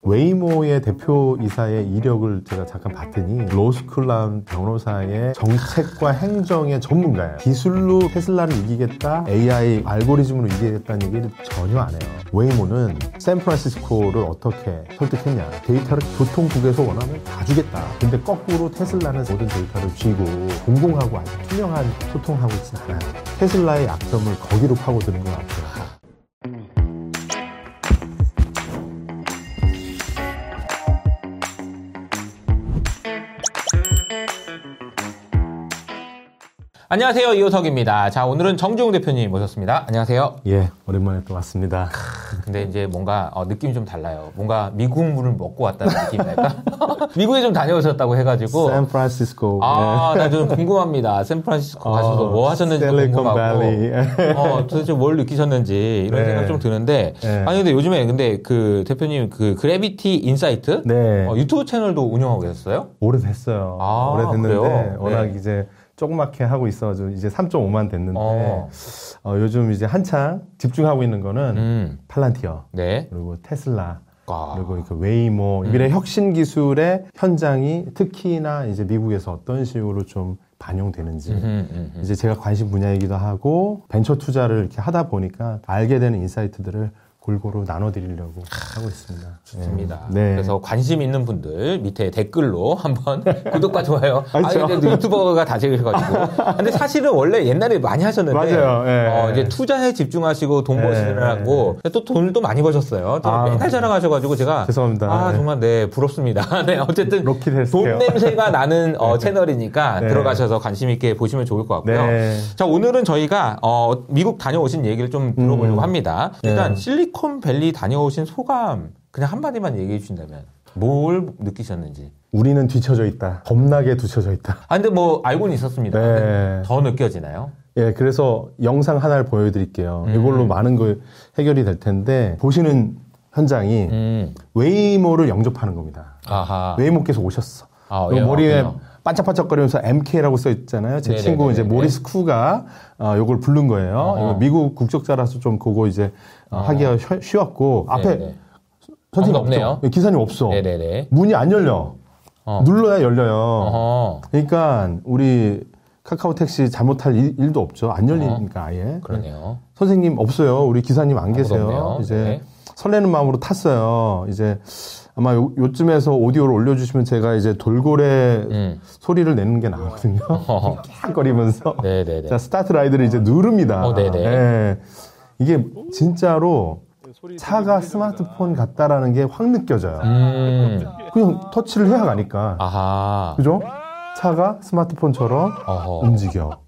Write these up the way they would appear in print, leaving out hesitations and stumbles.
웨이모의 대표이사의 이력을 제가 잠깐 봤더니 로스쿨 나온 변호사의 정책과 행정의 전문가예요. 기술로 테슬라를 이기겠다, AI 알고리즘으로 이기겠다는 얘기를 전혀 안 해요. 웨이모는 샌프란시스코를 어떻게 설득했냐. 데이터를 교통국에서 원하면 다 주겠다. 근데 거꾸로 테슬라는 모든 데이터를 쥐고 공공하고 아주 투명한 소통하고 있진 않아요. 테슬라의 약점을 거기로 파고드는 것 같아요. 안녕하세요. 이호석입니다. 자, 오늘은 정주영 대표님 모셨습니다. 안녕하세요. 예, 오랜만에 또 왔습니다. 근데 이제 뭔가 느낌이 좀 달라요. 뭔가 미국 물을 먹고 왔다는 느낌이랄까? 미국에 좀 다녀오셨다고 해가지고. 샌프란시스코. 나 좀 궁금합니다. 샌프란시스코 가셔서 뭐 하셨는지 궁금하고. 도대체 뭘 느끼셨는지 이런 생각 좀 드는데. 아니, 근데 요즘에 그 대표님 그 그래비티 인사이트? 유튜브 채널도 운영하고 계셨어요? 오래됐어요. 오래됐는데 그래요? 워낙 이제 조그맣게 하고 있어가지고 이제 3.5만 됐는데 요즘 이제 한창 집중하고 있는 거는 팔란티어 그리고 테슬라 그리고 이렇게 웨이모 미래 혁신 기술의 현장이 특히나 이제 미국에서 어떤 식으로 좀 반영되는지 이제 제가 관심 분야이기도 하고 벤처 투자를 이렇게 하다 보니까 알게 되는 인사이트들을 골고루 나눠드리려고 하고 있습니다. 좋습니다. 네. 그래서 관심 있는 분들 밑에 댓글로 한번 구독과 좋아요. 근데 유튜버가 다 되셔가지고. 근데 사실은 원래 옛날에 많이 하셨는데. 맞아요. 이제 투자에 집중하시고 돈 버시느라고. 또 돈을 또 많이 버셨어요. 또 맨날 자랑하셔가지고 제가. 죄송합니다. 정말 부럽습니다. 네, 어쨌든. 돈 냄새가 나는 채널이니까 들어가셔서 관심 있게 보시면 좋을 것 같고요. 자, 오늘은 저희가 미국 다녀오신 얘기를 좀 들어보려고 합니다. 일단 실리콘밸리 다녀오신 소감 그냥 한마디만 얘기해 주신다면 뭘 느끼셨는지. 우리는 뒤쳐져 있다. 겁나게 뒤쳐져 있다. 근데 알고는 있었습니다. 더 느껴지나요? 예, 그래서 영상 하나를 보여드릴게요. 이걸로 많은 거 해결이 될 텐데 보시는 현장이 웨이모를 영접하는 겁니다. 웨이모께서 오셨어. 머리에 반짝반짝거리면서 MK라고 써 있잖아요. 제 친구 이제 모리스 쿠가 요걸 부른 거예요. 미국 국적자라서 좀 그거 이제 하기가 쉬웠고 앞에 선생님 없네요. 기사님 없어. 문이 안 열려. 눌러야 열려요. 그러니까 우리 카카오 택시 잘못할 일도 없죠. 안 열리니까 아예. 그러네요. 선생님 없어요. 우리 기사님 안 계세요. 이제 설레는 마음으로 tas어요. 이제 아마 요쯤에서 오디오를 올려주시면 제가 이제 돌고래 소리를 내는 게 나거든요. 깍거리면서. 자, 스타트 라이드를 이제 누릅니다. 이게 진짜로 차가 스마트폰 같다라는 게 확 느껴져요. 그냥 터치를 해야 가니까. 그죠? 차가 스마트폰처럼 움직여.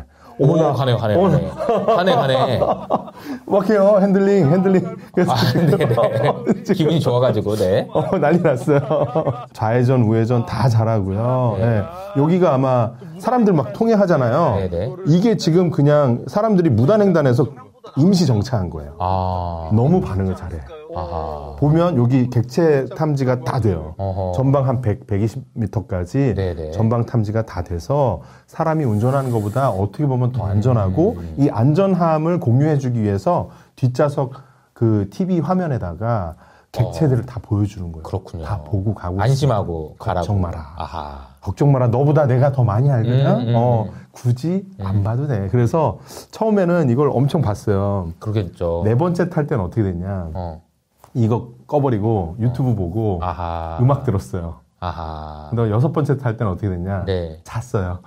가네. 막 해요, 핸들링. 그래서 기분이 좋아가지고, 난리 났어요. 좌회전, 우회전 다 잘하고요. 여기가 아마 사람들 막 통행하잖아요. 이게 지금 그냥 사람들이 무단횡단해서 임시 정차한 거예요. 너무 반응을 잘해. 보면 여기 객체 탐지가 다 돼요. 전방 한 120m까지 전방 탐지가 다 돼서 사람이 운전하는 것보다 어떻게 보면 더 안전하고 이 안전함을 공유해주기 위해서 뒷좌석 그 TV 화면에다가 객체들을 다 보여주는 거예요. 그렇군요. 다 보고 가고 안심하고 가라고. 걱정 마라. 걱정 마라. 너보다 내가 더 많이 알거든. 굳이 안 봐도 돼. 그래서 처음에는 이걸 엄청 봤어요. 그러겠죠. 4번째 탈 때는 어떻게 됐냐. 이거 꺼버리고 유튜브 보고 음악 들었어요. 근데 6번째 탈 때는 어떻게 됐냐. 잤어요.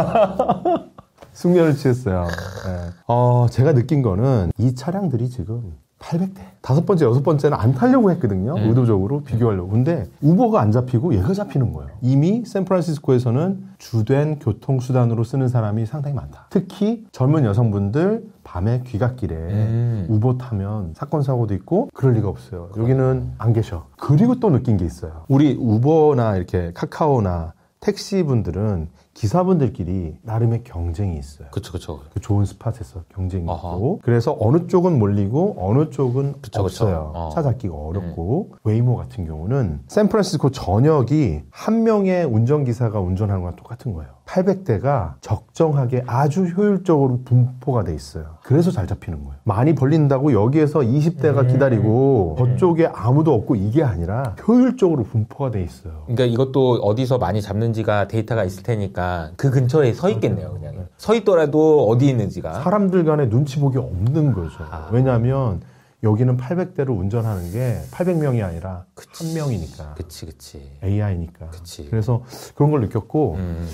숙면을 취했어요. 제가 느낀 거는 이 차량들이 지금 800대. 5번째, 6번째는 안 타려고 했거든요. 의도적으로 비교하려고. 근데 우버가 안 잡히고 얘가 잡히는 거예요. 이미 샌프란시스코에서는 주된 교통수단으로 쓰는 사람이 상당히 많다. 특히 젊은 여성분들 밤에 귀갓길에 우버 타면 사건, 사고도 있고 그럴 리가 없어요. 여기는 안 계셔. 그리고 또 느낀 게 있어요. 우리 우버나 이렇게 카카오나 택시분들은 기사분들끼리 나름의 경쟁이 있어요. 그쵸. 그 좋은 스팟에서 경쟁이 있고, 그래서 어느 쪽은 몰리고 어느 쪽은 없어요. 차 잡기가 어렵고, 웨이모 같은 경우는 샌프란시스코 전역이 한 명의 운전기사가 운전하는 거랑 똑같은 거예요. 800대가 적정하게 아주 효율적으로 분포가 돼 있어요. 그래서 잘 잡히는 거예요. 많이 벌린다고 여기에서 20대가 기다리고 저쪽에 아무도 없고 이게 아니라 효율적으로 분포가 돼 있어요. 그러니까 이것도 어디서 많이 잡는지가 데이터가 있을 테니까 그 근처에 서 있겠네요. 그냥 서 있더라도 어디 있는지가. 사람들 간에 눈치 보기 없는 거죠. 왜냐하면 여기는 800대를 운전하는 게 800명이 아니라 한 명이니까. 그치. AI니까. 그래서 그런 걸 느꼈고,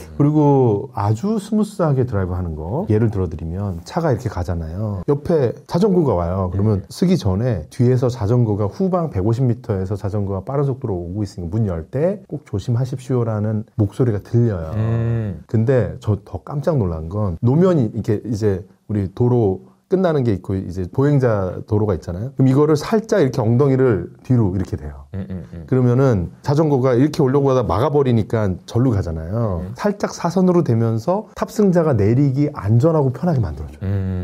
그리고 아주 스무스하게 드라이브 하는 거. 예를 들어드리면 차가 이렇게 가잖아요. 옆에 자전거가 와요. 그러면 쓰기 전에 뒤에서 자전거가 후방 150m에서 자전거가 빠른 속도로 오고 있으니까 문 열 때 꼭 조심하십시오라는 목소리가 들려요. 근데 저 더 깜짝 놀란 건 노면이 이렇게 이제 우리 도로 끝나는 게 있고 이제 보행자 도로가 있잖아요. 그럼 이거를 살짝 이렇게 엉덩이를 뒤로 이렇게 돼요. 그러면은 자전거가 이렇게 오려고 하다 막아버리니까 절로 가잖아요. 살짝 사선으로 되면서 탑승자가 내리기 안전하고 편하게 만들어줘요.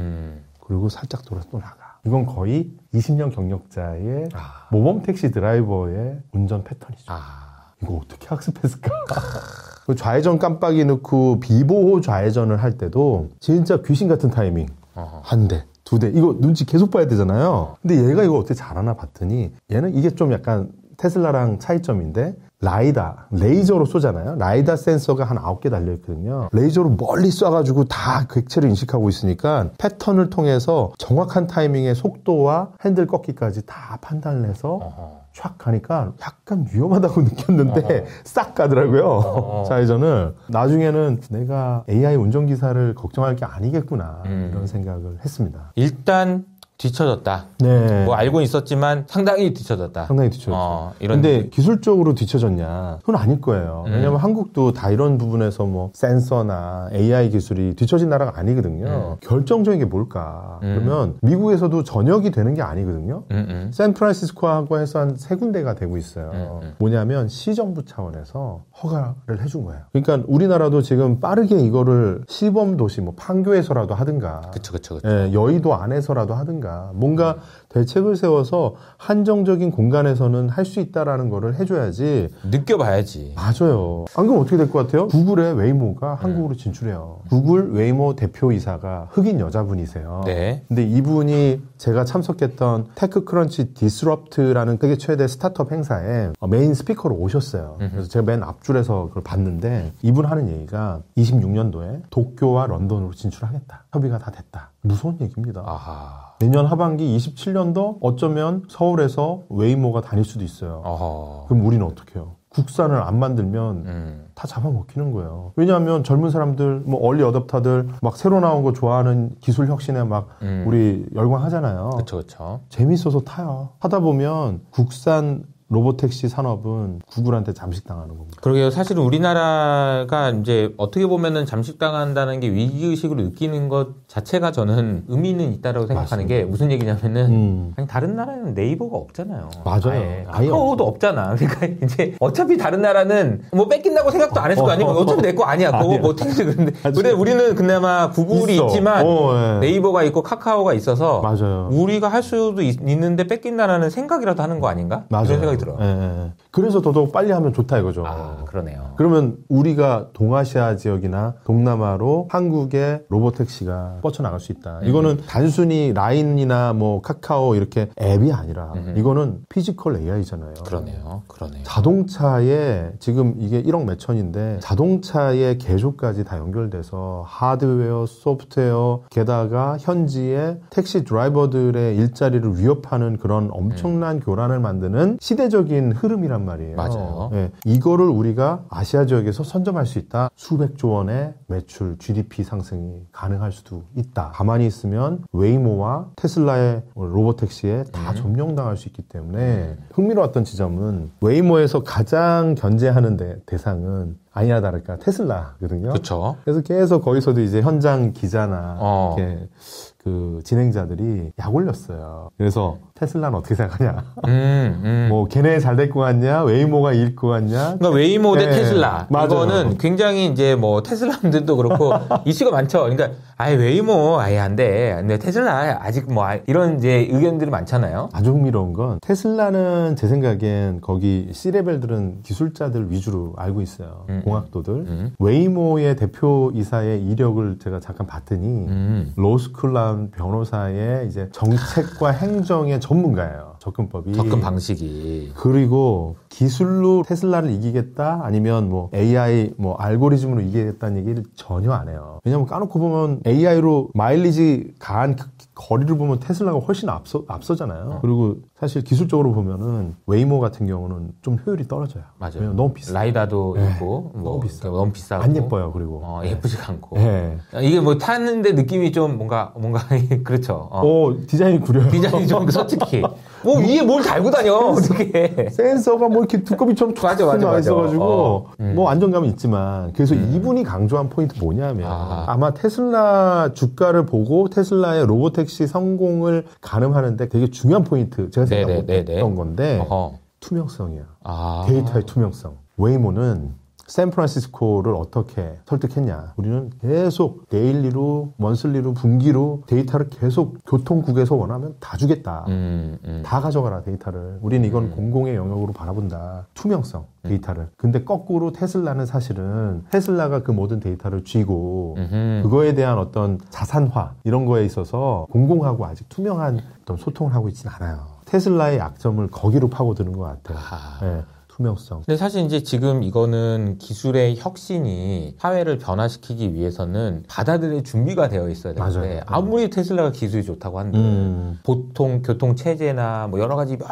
그리고 살짝 돌아서 또 나가. 이건 거의 20년 경력자의 모범 택시 드라이버의 운전 패턴이죠. 이거 어떻게 학습했을까? 좌회전 깜빡이 넣고 비보호 좌회전을 할 때도 진짜 귀신 같은 타이밍. 한 대, 두 대. 이거 눈치 계속 봐야 되잖아요. 근데 얘가 이거 어떻게 잘하나 봤더니 얘는 이게 좀 약간 테슬라랑 차이점인데 레이저로 쏘잖아요. 라이다 센서가 한 9개 달려있거든요. 레이저로 멀리 쏴가지고 다 객체를 인식하고 있으니까 패턴을 통해서 정확한 타이밍에 속도와 핸들 꺾기까지 다 판단을 해서 촥 가니까 약간 위험하다고 느꼈는데 싹 가더라고요. 좌회전을. 나중에는 내가 AI 운전기사를 걱정할 게 아니겠구나 이런 생각을 했습니다. 일단 뒤쳐졌다. 네. 뭐 알고 있었지만 상당히 뒤쳐졌다. 상당히 뒤쳐졌죠. 근데 기술적으로 뒤쳐졌냐? 그건 아닐 거예요. 왜냐면 한국도 다 이런 부분에서 뭐 센서나 AI 기술이 뒤처진 나라가 아니거든요. 결정적인 게 뭘까? 그러면 미국에서도 전역이 되는 게 아니거든요. 샌프란시스코하고 해서 한 3군데가 되고 있어요. 뭐냐면 시정부 차원에서 허가를 해준 거예요. 그러니까 우리나라도 지금 빠르게 이거를 시범 도시 뭐 판교에서라도 하든가, 그쵸. 예, 여의도 안에서라도 하든가. 뭔가 대책을 세워서 한정적인 공간에서는 할 수 있다라는 거를 해줘야지. 느껴봐야지. 맞아요. 안 그러면 어떻게 될 것 같아요? 구글의 웨이모가 한국으로 진출해요. 구글 웨이모 대표이사가 흑인 여자분이세요. 네. 근데 이분이 제가 참석했던 테크크런치 디스럽트라는 그게 최대 스타트업 행사에 메인 스피커로 오셨어요. 그래서 제가 맨 앞줄에서 그걸 봤는데 이분 하는 얘기가 26년도에 도쿄와 런던으로 진출하겠다. 협의가 다 됐다. 무서운 얘기입니다. 내년 하반기 27년도 어쩌면 서울에서 웨이모가 다닐 수도 있어요. 그럼 우리는 어떻게 해요? 국산을 안 만들면 다 잡아먹히는 거예요. 왜냐하면 젊은 사람들, 뭐 얼리 어댑터들 막 새로 나온 거 좋아하는 기술 혁신에 막 우리 열광하잖아요. 그렇죠. 재밌어서 타요. 하다 보면 국산 로보택시 산업은 구글한테 잠식당하는 겁니다. 그러게요. 사실은 우리나라가 이제 어떻게 보면은 잠식당한다는 게 위기의식으로 느끼는 것 자체가 저는 의미는 있다라고 생각하는 게 무슨 얘기냐면은 아니, 다른 나라에는 네이버가 없잖아요. 맞아요. 카카오도 없잖아. 그러니까 이제 어차피 다른 나라는 뭐 뺏긴다고 생각도 안 했을 거 아니고 어차피 내 거 아니야. 그거 뭐 택시 근데 우리는 그나마 구글이 있지만 네이버가 있고 카카오가 있어서 맞아요. 우리가 할 수도 있는데 뺏긴다라는 생각이라도 하는 거 아닌가? 맞아요. 그런 생각이 들어요. 그래서 더더욱 빨리 하면 좋다 이거죠. 그러네요. 그러면 우리가 동아시아 지역이나 동남아로 한국의 로보택시가 뻗쳐나갈 수 있다. 이거는 단순히 라인이나 뭐 카카오 이렇게 앱이 아니라 이거는 피지컬 AI잖아요. 그러네요. 자동차에 지금 이게 1억 몇천인데 자동차의 개조까지 다 연결돼서 하드웨어, 소프트웨어, 게다가 현지의 택시 드라이버들의 일자리를 위협하는 그런 엄청난 교란을 만드는 시대적인 흐름이란 말이에요. 맞아요. 네, 이거를 우리가 아시아 지역에서 선점할 수 있다. 수백조 원의 매출, GDP 상승이 가능할 수도 있다. 가만히 있으면 웨이모와 테슬라의 로보택시에 다 점령당할 수 있기 때문에 흥미로웠던 지점은 웨이모에서 가장 견제하는 대상은 아니나 다를까 테슬라거든요. 그렇죠. 그래서 계속 거기서도 이제 현장 기자나 이렇게 그 진행자들이 약 올렸어요. 그래서 테슬라는 어떻게 생각하냐? 뭐 걔네 잘 될 것 같냐? 웨이모가 이길 것 같냐? 그러니까 웨이모 대 테슬라. 맞아요. 이거는 굉장히 이제 뭐 테슬라분들도 그렇고 이슈가 많죠. 그러니까 아예 웨이모 아예 안 돼. 근데 테슬라 아직 뭐 이런 이제 의견들이 많잖아요. 아주 흥미로운 건 테슬라는 제 생각엔 거기 C레벨들은 기술자들 위주로 알고 있어요. 공학도들. 웨이모의 대표이사의 이력을 제가 잠깐 봤더니 로스쿨 나온 변호사의 이제 정책과 행정의 전문가예요. 접근법이. 접근 방식이. 그리고 기술로 테슬라를 이기겠다? 아니면 뭐 AI, 뭐 알고리즘으로 이기겠다는 얘기를 전혀 안 해요. 왜냐면 까놓고 보면 AI로 마일리지 가한 거리를 보면 테슬라가 훨씬 앞서잖아요. 그리고 사실 기술적으로 보면은 웨이모 같은 경우는 좀 효율이 떨어져요. 맞아요. 너무 비싸. 라이다도 있고 너무 비싸. 너무 비싸고 안 예뻐요. 그리고 예쁘지가 않고. 네. 이게 뭐 타는데 느낌이 좀 뭔가 그렇죠. 디자인이 구려요. 디자인이 좀 솔직히. 뭐 위에 뭘 달고 다녀 어떻게? 센서가 뭐 이렇게 두꺼비처럼 쫙 나와 있어가지고 뭐 안정감은 있지만 그래서 이분이 강조한 포인트 뭐냐면 아마 테슬라 주가를 보고 테슬라의 로보택시 성공을 가늠하는데 되게 중요한 포인트 제가 생각했던 건데 투명성이야. 데이터의 투명성. 웨이모는 샌프란시스코를 어떻게 설득했냐. 우리는 계속 데일리로, 먼슬리로, 분기로 데이터를 계속 교통국에서 원하면 다 주겠다. 다 가져가라, 데이터를. 우리는 이건 공공의 영역으로 바라본다. 투명성, 데이터를. 근데 거꾸로 테슬라는 사실은 테슬라가 그 모든 데이터를 쥐고 그거에 대한 어떤 자산화 이런 거에 있어서 공공하고 아직 투명한 어떤 소통을 하고 있진 않아요. 테슬라의 약점을 거기로 파고드는 것 같아요. 네. 투명성. 근데 사실 이제 지금 이거는 기술의 혁신이 사회를 변화시키기 위해서는 받아들일 준비가 되어 있어야 되는데 아무리 테슬라가 기술이 좋다고 한들 보통 교통 체제나 뭐 여러 가지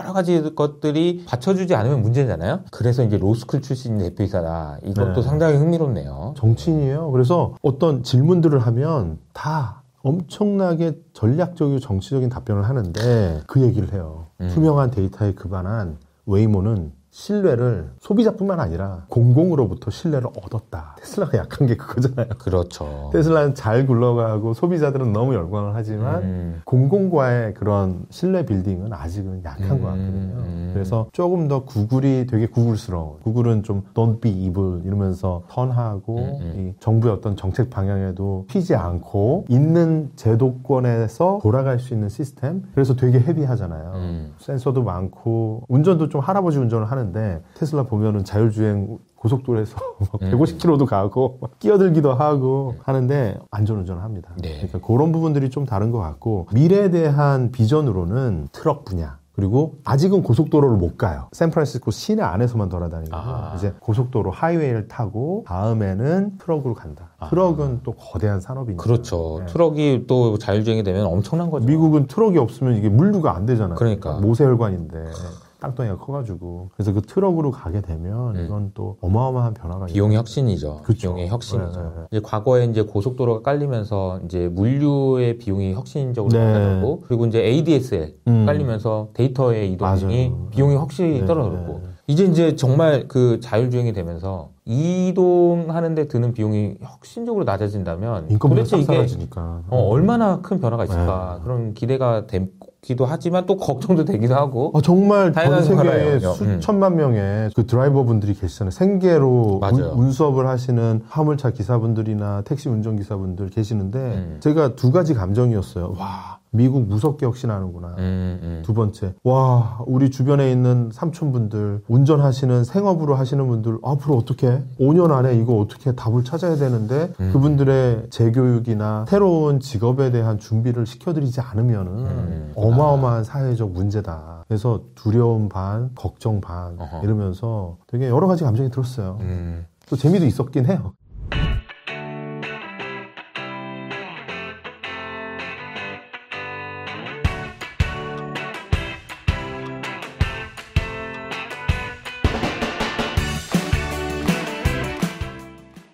것들이 받쳐주지 않으면 문제잖아요. 그래서 이제 로스쿨 출신 대표이사다. 이것도 상당히 흥미롭네요. 정치인이에요. 그래서 어떤 질문들을 하면 다 엄청나게 전략적이고 정치적인 답변을 하는데 그 얘기를 해요. 투명한 데이터에 기반한 웨이모는 신뢰를 소비자뿐만 아니라 공공으로부터 신뢰를 얻었다. 테슬라가 약한 게 그거잖아요. 그렇죠. 테슬라는 잘 굴러가고 소비자들은 너무 열광을 하지만 공공과의 그런 신뢰 빌딩은 아직은 약한 것 같거든요. 그래서 조금 더 구글이 되게 구글스러운. 구글은 좀 don't be evil 이러면서 턴하고 이 정부의 어떤 정책 방향에도 튀지 않고 있는 제도권에서 돌아갈 수 있는 시스템. 그래서 되게 헤비하잖아요. 센서도 많고 운전도 좀 할아버지 운전을 하는데 테슬라 보면은 자율주행 고속도로에서 150km도 가고 끼어들기도 하고 하는데 안전운전을 합니다. 그러니까 그런 부분들이 좀 다른 것 같고 미래에 대한 비전으로는 트럭 분야 그리고 아직은 고속도로를 못 가요. 샌프란시스코 시내 안에서만 돌아다니거든요. 이제 고속도로 하이웨이를 타고 다음에는 트럭으로 간다. 트럭은 또 거대한 산업이니까. 그렇죠. 트럭이 또 자율주행이 되면 엄청난 거죠. 미국은 트럭이 없으면 이게 물류가 안 되잖아요. 그러니까. 모세혈관인데. 땅덩이가 커가지고 그래서 그 트럭으로 가게 되면 이건 또 어마어마한 변화가 비용의 혁신이죠. 그렇죠. 비용의 혁신이죠. 이제 과거에 이제 고속도로가 깔리면서 이제 물류의 비용이 혁신적으로 낮아졌고 그리고 이제 ADSL 깔리면서 데이터의 이동이 비용이 확실히 떨어졌고 이제 정말 그 자율주행이 되면서 이동하는데 드는 비용이 혁신적으로 낮아진다면 도대체 이게 얼마나 큰 변화가 있을까 그런 기대가 되기도 하지만 또 걱정도 되기도 하고 정말 전 세계에 수천만 명의 그 드라이버분들이 계시잖아요. 생계로 운수업을 하시는 화물차 기사분들이나 택시 운전기사분들 계시는데 제가 두 가지 감정이었어요. 와 미국 무섭게 혁신하는구나. 두 번째, 와 우리 주변에 있는 삼촌분들 운전하시는 생업으로 하시는 분들 앞으로 어떻게 5년 안에 이거 어떻게 답을 찾아야 되는데 그분들의 재교육이나 새로운 직업에 대한 준비를 시켜드리지 않으면은 어마어마한 사회적 문제다. 그래서 두려움 반, 걱정 반 이러면서 되게 여러 가지 감정이 들었어요. 또 재미도 있었긴 해요.